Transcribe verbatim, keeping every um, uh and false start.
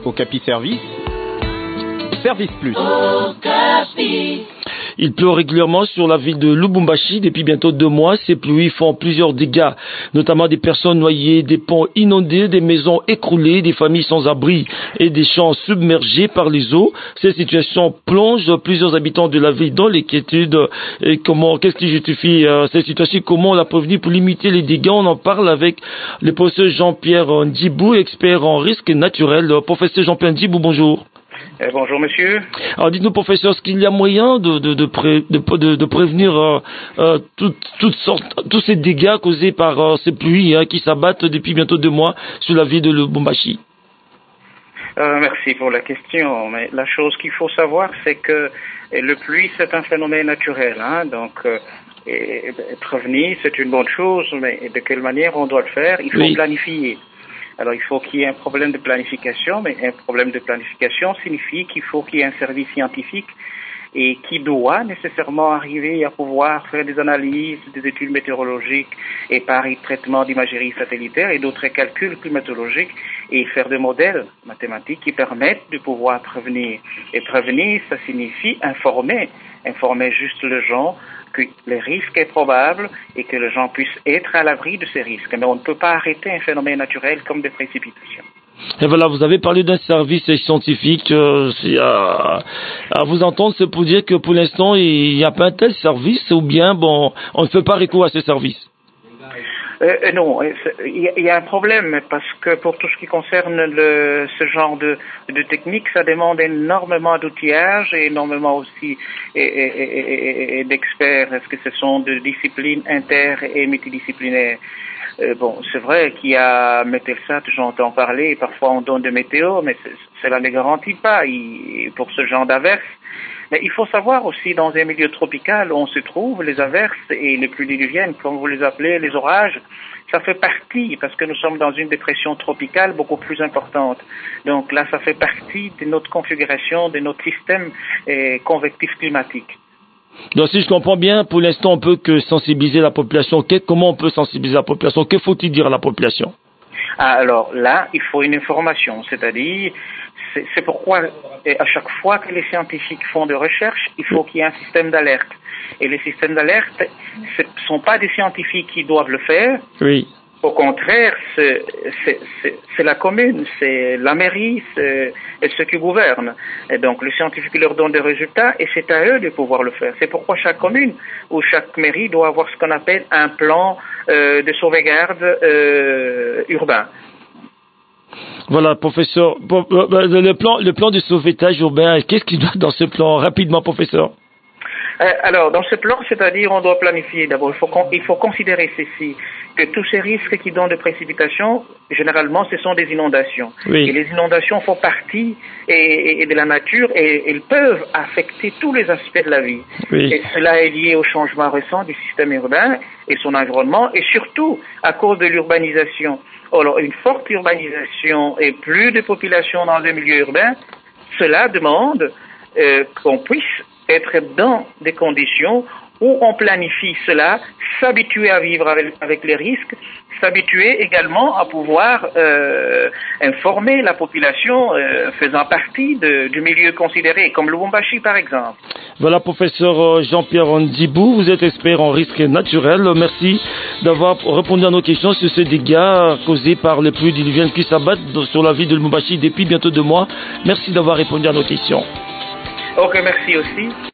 Okapi Service, Service Plus. Okapi. Il pleut régulièrement sur la ville de Lubumbashi depuis bientôt deux mois. Ces pluies font plusieurs dégâts, notamment des personnes noyées, des ponts inondés, des maisons écroulées, des familles sans abri et des champs submergés par les eaux. Cette situation plonge plusieurs habitants de la ville dans l'inquiétude. Et comment, qu'est-ce qui justifie euh, cette situation? Comment on l'a prévenu pour limiter les dégâts? On en parle avec le professeur Jean-Pierre Ndibou, expert en risques naturels. Professeur Jean-Pierre Ndibou, bonjour. Euh, bonjour monsieur. Alors dites-nous professeur, est-ce qu'il y a moyen de, de, de, pré, de, de, de prévenir euh, euh, toutes, toutes sortes, tous ces dégâts causés par euh, ces pluies hein, qui s'abattent depuis bientôt deux mois sur la ville de Lubumbashi? euh, Merci pour la question. Mais la chose qu'il faut savoir, c'est que le pluie, c'est un phénomène naturel. Hein, donc euh, et, et prévenir, c'est une bonne chose, mais de quelle manière on doit le faire? Il faut oui. planifier. Alors, il faut qu'il y ait un problème de planification, mais un problème de planification signifie qu'il faut qu'il y ait un service scientifique et qui doit nécessairement arriver à pouvoir faire des analyses, des études météorologiques et pareil traitement d'imagerie satellitaire et d'autres calculs climatologiques et faire des modèles mathématiques qui permettent de pouvoir prévenir. Et prévenir, ça signifie informer, informer juste les gens que le risque est probable et que les gens puissent être à l'abri de ces risques. Mais on ne peut pas arrêter un phénomène naturel comme des précipitations. Et voilà, vous avez parlé d'un service scientifique. Euh, à, à vous entendre, c'est pour dire que pour l'instant, il n'y a pas un tel service ou bien, bon, on ne fait pas recours à ce service? Euh, non, il y, y a un problème parce que pour tout ce qui concerne le, ce genre de, de technique, ça demande énormément d'outillage et énormément aussi et, et, et, et d'experts. Est-ce que ce sont de disciplines inter et multidisciplinaires? Euh, bon, c'est vrai qu'il y a Mételsat, j'entends parler, parfois on donne des météos, mais cela ne garantit pas il, pour ce genre d'averses. Mais il faut savoir aussi, dans un milieu tropical où on se trouve, les averses et les pluies diluviennes, comme vous les appelez, les orages, ça fait partie, parce que nous sommes dans une dépression tropicale beaucoup plus importante. Donc là, ça fait partie de notre configuration, de notre système eh, convectif climatique. Donc si je comprends bien, pour l'instant, on peut que sensibiliser la population. Comment on peut sensibiliser la population? Que faut-il dire à la population? Alors là, il faut une information, c'est-à-dire, c'est, c'est pourquoi à chaque fois que les scientifiques font des recherches, il faut qu'il y ait un système d'alerte. Et les systèmes d'alerte, ce ne sont pas des scientifiques qui doivent le faire. Oui. Au contraire, c'est, c'est, c'est, c'est la commune, c'est la mairie, c'est, et ceux qui gouvernent. Et donc, le scientifique leur donne des résultats et c'est à eux de pouvoir le faire. C'est pourquoi chaque commune ou chaque mairie doit avoir ce qu'on appelle un plan euh, de sauvegarde euh, urbain. Voilà, professeur. Le plan, le plan de sauvetage urbain, qu'est-ce qu'il doit dans ce plan? Rapidement, professeur. Euh, alors, dans ce plan, c'est-à-dire, on doit planifier. D'abord, il faut, con- il faut considérer ceci, que tous ces risques qui donnent de précipitations, généralement, ce sont des inondations. Oui. Et les inondations font partie et, et, et de la nature et elles peuvent affecter tous les aspects de la vie. Oui. Et cela est lié au changement récent du système urbain et son environnement et surtout à cause de l'urbanisation. Alors, une forte urbanisation et plus de population dans un milieu urbain, cela demande euh, qu'on puisse être dans des conditions où on planifie cela, s'habituer à vivre avec, avec les risques, s'habituer également à pouvoir euh, informer la population euh, faisant partie de, du milieu considéré, comme Lubumbashi par exemple. Voilà, professeur Jean-Pierre Ndibou, vous êtes expert en risques naturels. Merci d'avoir répondu à nos questions sur ces dégâts causés par les pluies diluviennes qui s'abattent sur la ville de Lubumbashi depuis bientôt deux mois. Merci d'avoir répondu à nos questions. Ok, merci aussi.